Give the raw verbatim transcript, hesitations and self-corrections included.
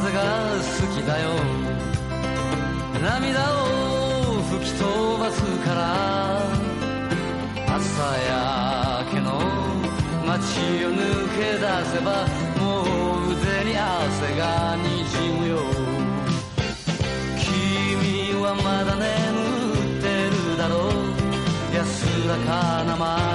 風が好きだよ。涙を吹き飛ばすから朝焼けの街を抜け出せばもう腕に汗がにじむよ。君はまだ眠ってるだろう安らかなま